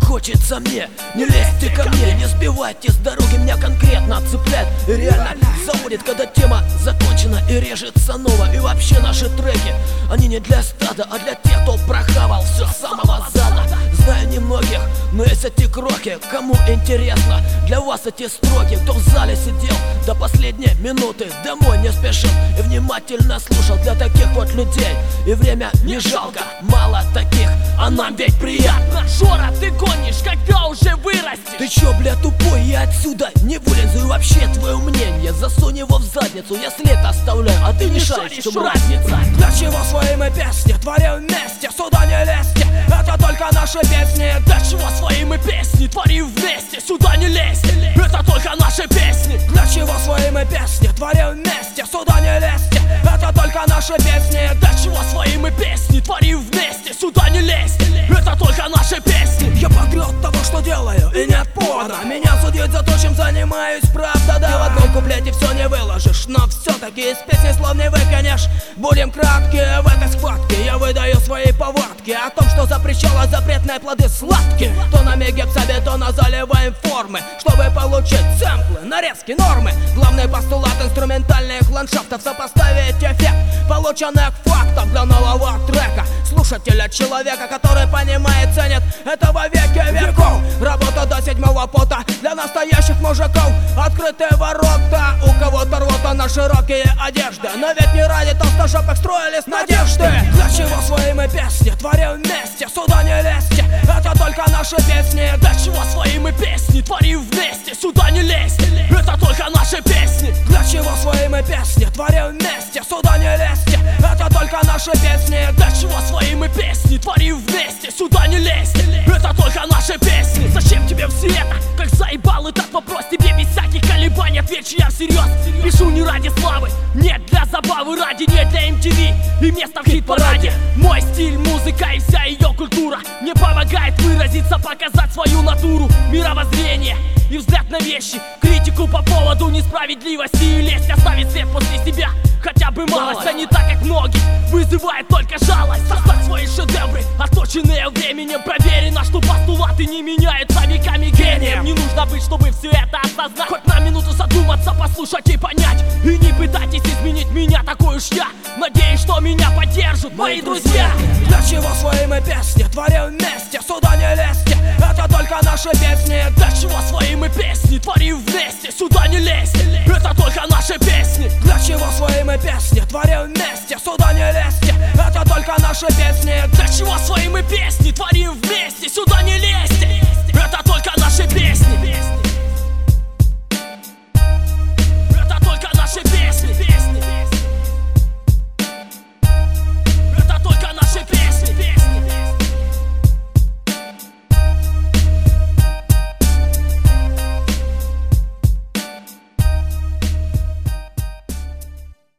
хочется мне. Не лезьте ко мне, не сбивайте с дороги, меня конкретно цепляет и реально заводит, когда тема закончена и режется ново. И вообще наши треки, они не для стада, а для тех, кто прохавал все с самого зада. Знаю немногих, но есть эти кроки. Кому интересно, для вас эти строки. Кто в зале сидел до последней минуты, домой не спешил и внимательно слушал. Для таких вот людей и время не жалко. Мало таких, а нам ведь приятно. Жора, ты гонишь, когда уже вырастешь? Ты чё, бля, тупой, я отсюда не вылезу. И вообще твое мнение, засунь его в задницу. Я след оставляю, а ты не шаришь, в чем разница. Для чего свои мы песни творим вместе? Сюда не лезьте, это только наши песни. Для чего свои мы песни творим вместе? Сюда не лезь, это только наши песни. Для чего свои мы песни творим вместе? Сюда не лезьте, это только наши песни. Для чего свои мы песни творим вместе? Сюда не лезь, это только наши песни. Я патриот того, что делаю, и нет повода меня судить за то, чем занимаюсь, правда, да. В одном куплете все не выложишь, но все-таки из песни слов не выкинешь. Будем кратки в этой схватке, я выдаю свои повадки о том, что запрещало запретные плоды сладкие. То на мегапсабетона заливаем формы, чтобы получить сэмплы, нарезки, нормы. Главный постулат инструментальных ландшафтов — сопоставить эффект полученных фактов для нового трека. Слушателя, человека, который понимает, ценит это во веки веков. Работа до седьмого пота для настоящих мужиков. Открытые ворота, у кого-то рвота на широкие одежды. Но ведь не ради толстожопых строились надежды. Для чего свои мы песни творим вместе? Сюда не лезьте, это только наши песни. Для чего свои мы песни творим вместе? Сюда не лезь, это только наши песни. Для чего свои мы песни творим вместе? Сюда не лезьте, это только наши песни. Для чего свои мы песни творим вместе? Сюда не лезь, это только наши песни. Зачем тебе все это? Как заебал этот вопрос, тебе без всяких колебаний отвечу я всерьез. Пишу не ради славы, нет, для забавы ради, не для MTV и места в хит-параде. Мой стиль, музыка и вся ее культура мне помогает выразиться, показать свою натуру, мировоззрение и взгляд на вещи. Критику по поводу несправедливости и лесть оставить след после себя хотя бы малость, а не так, как многие, вызывает только жалость. Создать свои шедевры, оточенные временем. Проверено, что постулаты не меняются веками гением. Не нужно быть, чтобы все это осознать. Хоть на минуту задуматься, послушать и понять. И не пытайтесь изменить меня, такой уж я. Надеюсь, что меня поддержат мои друзья. Для чего свои мы песни творим вместе? Сюда не лезьте, это только наши песни. Для чего свои мы песни творим вместе? Сюда не лезь, это только наши песни. Для чего свои мы песни творим вместе? Сюда не лезьте, это только наши песни. Для чего свои мы песни творим вместе? Сюда не лезь,